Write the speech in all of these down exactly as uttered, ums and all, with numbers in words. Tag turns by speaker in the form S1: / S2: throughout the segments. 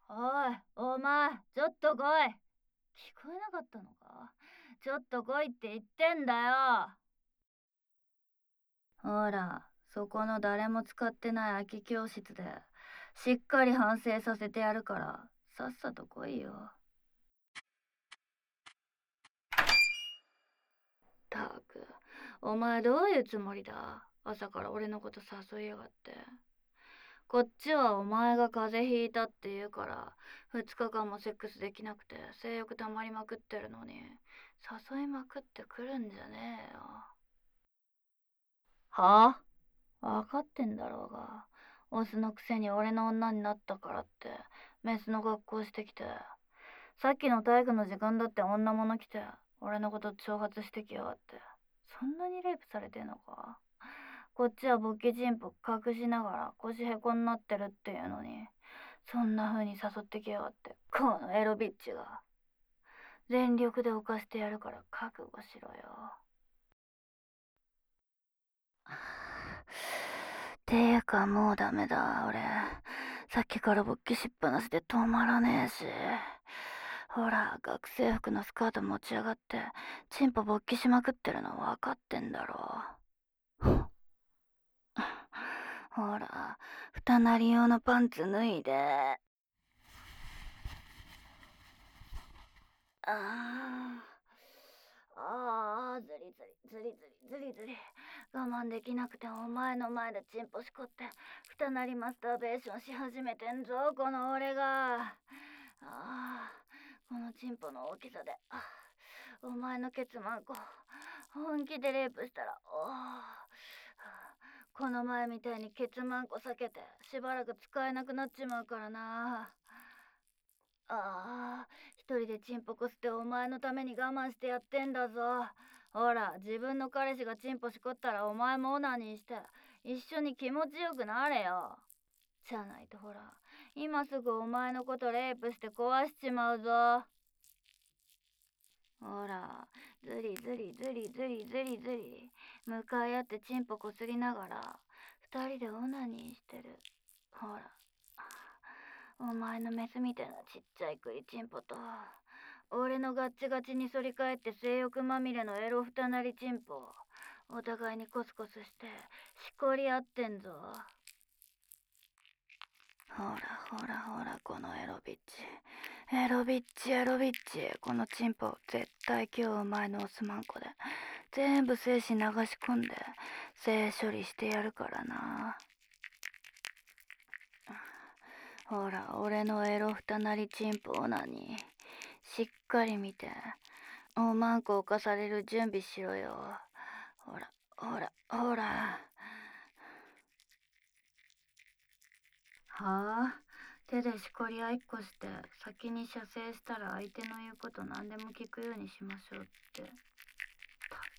S1: おい、お前、ちょっと来い。聞こえなかったのか？ちょっと来いって言ってんだよ。ほら、そこの誰も使ってない空き教室で、しっかり反省させてやるから、さっさと来いよ。たく、お前どういうつもりだ？朝から俺のこと誘いやがって。こっちはお前が風邪ひいたって言うから、二日間もセックスできなくて性欲溜まりまくってるのに、誘いまくってくるんじゃねえよ。はあ？わかってんだろうが、オスのくせに俺の女になったからって、メスの格好してきて、さっきの体育の時間だって女物来て、俺のこと挑発してきやがって、そんなにレイプされてんのか？こっちは勃起チンポ隠しながら腰へこになってるっていうのに、そんな風に誘ってきやがって、このエロビッチが。全力で犯してやるから覚悟しろよ。ていうかもうダメだ、俺。さっきから勃起しっぱなしで止まらねえし。ほら、学生服のスカート持ち上がって、チンポ勃起しまくってるの分かってんだろ。ほら、二なり用のパンツ脱いで。ああ、ああ、ずりずり、ずりずり、ずりずり。我慢できなくてお前の前でチンポしこって、二なりマスターベーションし始めてんぞ、この俺が。ああ、このチンポの大きさで、あお前のケツマンコ、本気でレイプしたら、おこの前みたいにケツマンコ避けて、しばらく使えなくなっちまうからな。ああ、一人でチンポこすってお前のために我慢してやってんだぞ。ほら、自分の彼氏がチンポしこったらお前もオナニーして、一緒に気持ちよくなれよ。じゃないとほら、今すぐお前のことレイプして壊しちまうぞ。ほら、ずりずりずりずりずりずり、向かい合ってチンポこすりながら、二人でオナニーしてる。ほら。お前のメスみたいなちっちゃいクリチンポと、俺のガッチガチに反り返って性欲まみれのエロ二なりチンポ、お互いにコスコスしてしこり合ってんぞ。ほらほらほら、このエロビッチ。エロビッチエロビッチ。このチンポ絶対今日お前のオスマンコで全部精子流し込んで性処理してやるからな。ほら、俺のエロ二なりチンポオナにしっかり見て、おまんこ犯される準備しろよ。ほら、ほら、ほら。はあ、手でしこりあいっこして先に射精したら相手の言うこと何でも聞くようにしましょうって。ったく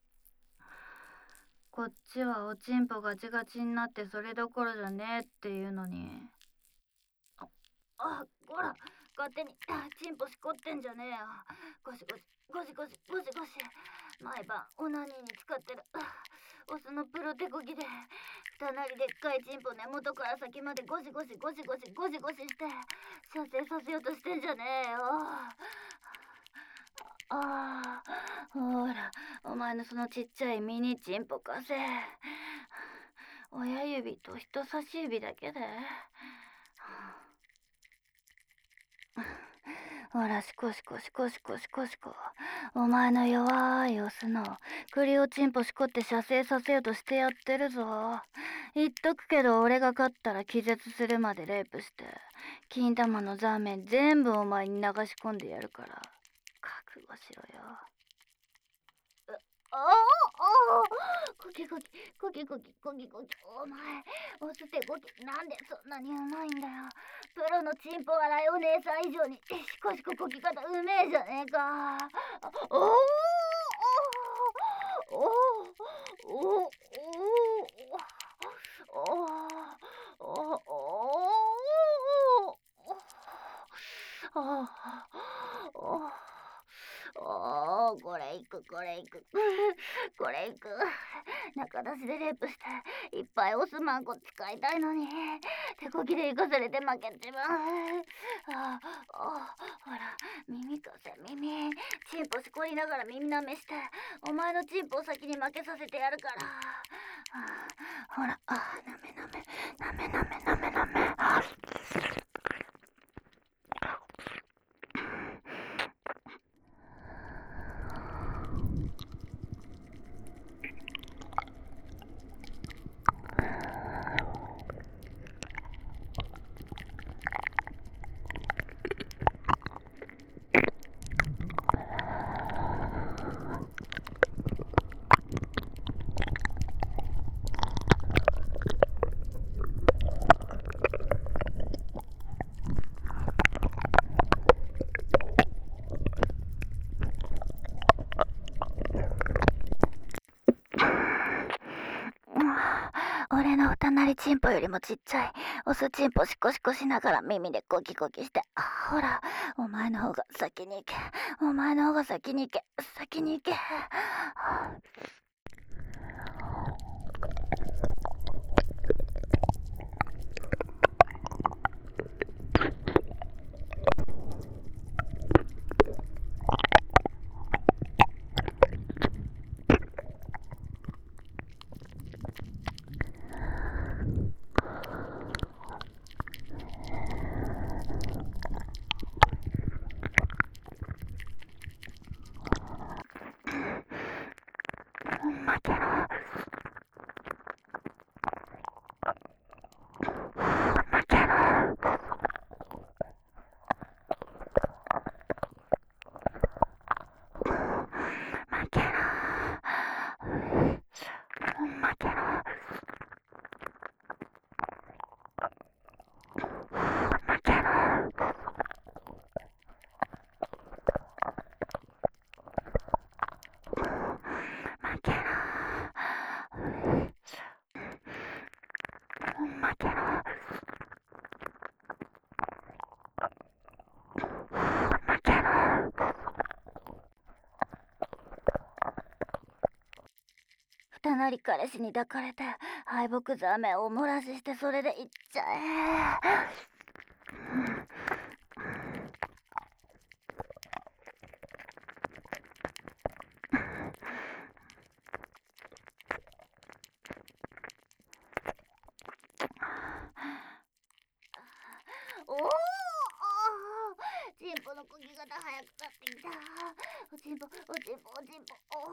S1: こっちはおちんぽガチガチになってそれどころじゃねえっていうのに。あ、あ、ほら、勝手にチンポしこってんじゃねえよ。ゴシゴシ、ゴシゴシ、ゴシゴシ。毎晩オナニーに使ってるオスのプロテコギで、二なりでっかいチンポ根元から先までゴシゴシゴシゴシゴシゴシして射精させようとしてんじゃねえよ。ああ、ほら、お前のそのちっちゃいミニチンポ貸せ。親指と人差し指だけで。ほら、シコシコシコシコシコシコ。お前の弱いオスの栗をチンポしこって射精させようとしてやってるぞ。言っとくけど俺が勝ったら気絶するまでレイプして、金玉のザーメン全部お前に流し込んでやるから、覚悟しろよ。ああ、ああ、コキコキ、コキコキ、コキコキ、お前、オスってコキ、なんでそんなにうまいんだよ。プロのチンポ洗いお姉さん以上に、シコシココキ方うめえじゃねえか。おおおおおおおおおお、これいく、これいく、これいく。 中出しでレイプしていっぱいオスマンコ使いたいのに手こぎで生かされて負けちまう。ああ、ほら耳かせ耳。チンポしこりながら耳なめしてお前のチンポを先に負けさせてやるから。あほら、あなめなめなめなめなめなめ。あ俺の二なりチンポよりもちっちゃいオスチンポシコシコしながら耳でコキコキして、あほらお前の方が先に行け、お前の方が先に行け、先に行け。負けろ負けろ負けろ負けろ負けろ。二なり彼氏に抱かれて敗北ザメをおもらししてそれで行っちゃえ。おお、チンポのこぎ方早くなってきた。おちんぽおちんぽおちんぽお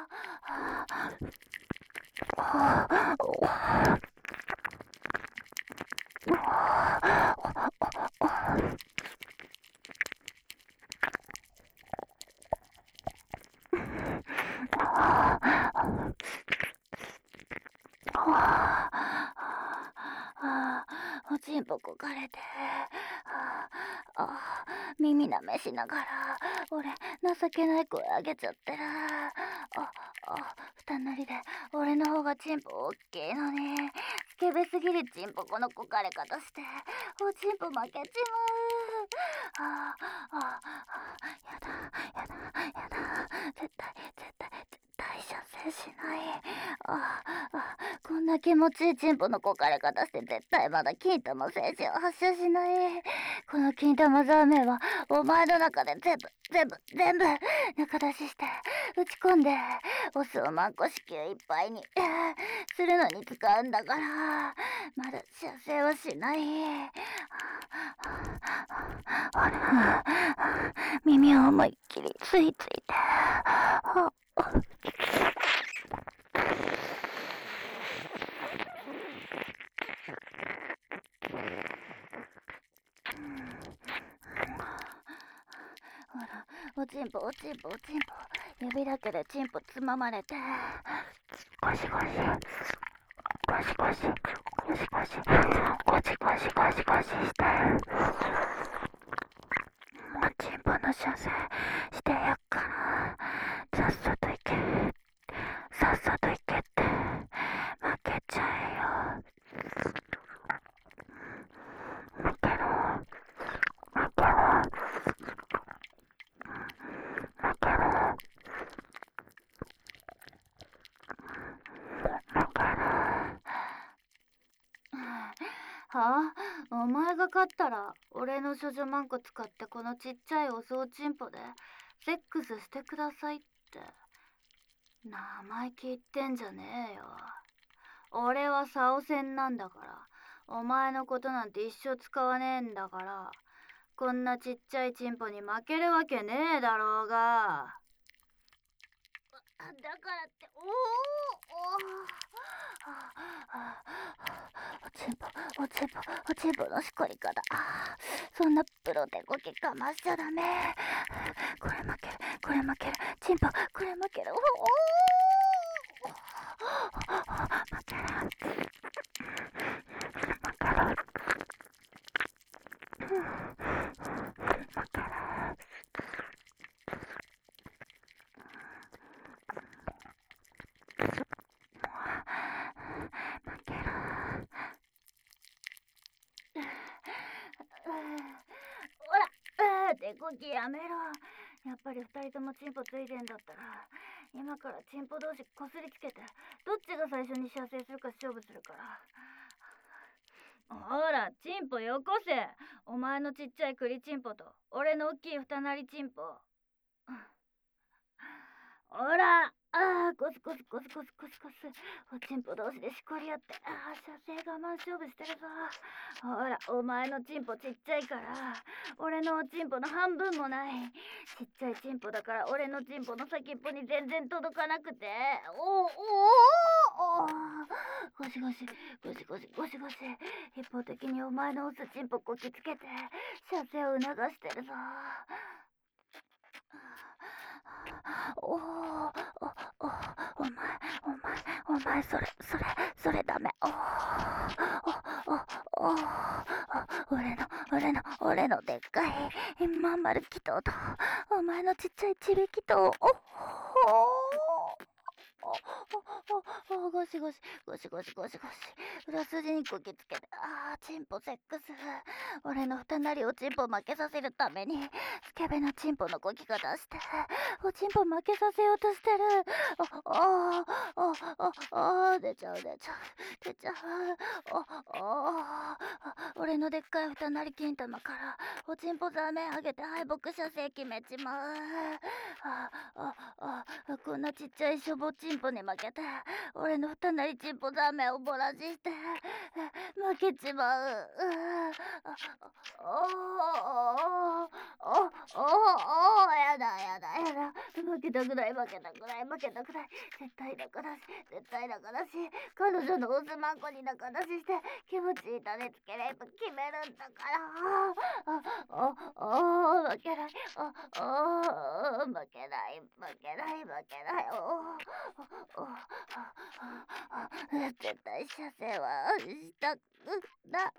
S1: おちんぽこかれてああ耳なめしながら俺情けない声あげちゃってる。ああ二なりで俺の方がチンポ大きいのにスケベすぎるチンポこのこかれ方しておちんぽ負けちまう。あああやだやだやだ絶対絶対絶対射精しない。ああこんな気持ちいいチンポのこかれ方して絶対まだ金玉精子を発射しない。この金玉ザーメンはお前の中で全部全部全部中出しして打ち込んでオスをマンコ子宮いっぱいにするのに使うんだからまだ射精はしない。あら耳を思いっきりついついてほらおちんぽおちんぽおちんぽ指だけでチンポつままれてゴシゴシゴシゴシゴシゴシゴシゴシゴシゴシしておちんぽの射精してやっからさっさと行けさっさと行けって負けちゃえよ。負けろ負けろ負けろはあ、お前が勝ったら俺の処女マンコ使ってこのちっちゃいおそうちんぽでセックスしてくださいって。生意気言ってんじゃねえよ。俺はサオセンなんだから、お前のことなんて一生使わねえんだから、こんなちっちゃいチンポに負けるわけねえだろうが。だからっておおおちんぽおちんぽおちんぽのしこり方、そんなプロで動きかましちゃダメ。これ負けるこれ負けるチンポこれ負けるおお負ける負ける手こきやめろ。やっぱり二人ともチンポついてんだったら、今からチンポ同士こすりつけて、どっちが最初に射精するか勝負するから。ほら、チンポよこせ。お前のちっちゃい栗チンポと俺の大きい二なりチンポ。ほら、ああ、コスコスコスコスコスコス。おちんぽ同士でしこり合って、ああ、射精我慢勝負してるぞ。ほら、お前のチンポちっちゃいから、俺のおちんぽの半分もない。ちっちゃいチンポだから俺のチンポの先っぽに全然届かなくて。おおおおゴシゴシ、ゴシゴシ、ゴシゴシ。一方的にお前のオスチンポこきつけて、射精を促してるぞ。おお、お、お、お前、お前、お前、それ、それ、それダメ。おお、お、お、お、俺の、俺の、俺のでっかい、まん丸祈祷と、お前のちっちゃいちび祈祷、おお、おおおゴシゴシゴシゴシゴシゴシ裏筋にこきつけて、あーチンポセックス。俺の二なりおちんぽ負けさせるためにスケベなチンポのこき方しておちんぽ負けさせようとしてる。おおおおお出ちゃう出ちゃう出ちゃう。おお俺のでっかい二なり金玉からおちんぽ座面上げて敗北射精決めちまう。あああこんなちっちゃいしょぼチンポに負けて俺の二なりチンポ座面をボラしして負けちまう。おおおおおやだやだやだ。負けたくない負けたくない負けたくない。絶対だからし絶対だからし彼女のオスマンコに仲出しして気持ちいい種つければ決めるんだから。あおお負けないおお負けない負けない負けない。おおお絶対射精はしたくない。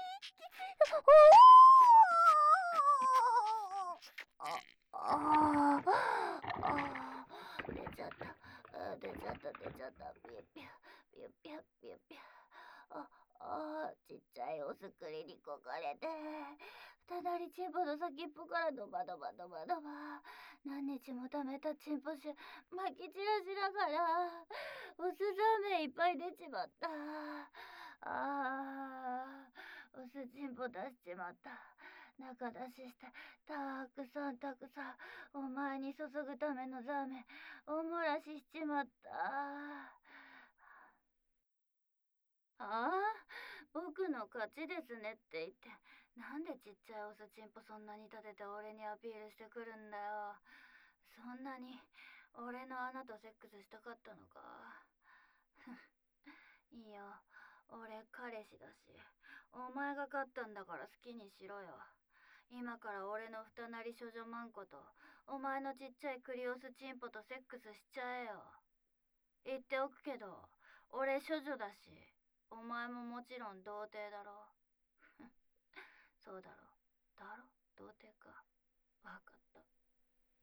S1: おおああ出ちゃった出ちゃった出ちゃった。ピュッピュピュッピュッピュッピュッ。ああちっちゃいおすくりにこかれて二なりチンポの先っぽからドバドバドバドバ何日も溜めたチンポ臭まき散らしながらおすざめいっぱい出ちまった。あーおすチンポ出しちまった。中出ししてたくさんたくさんお前に注ぐためのザーメンおもらししちまった。ああ僕の勝ちですねって言ってなんでちっちゃいオスチンポそんなに立てて俺にアピールしてくるんだよ。そんなに俺の穴とセックスしたかったのか。いいよ俺彼氏だしお前が勝ったんだから好きにしろよ。今から俺の二なり処女マンコとお前のちっちゃいクリオスチンポとセックスしちゃえよ。言っておくけど俺処女だしお前ももちろん童貞だろ。そうだろだろ童貞か。わかった。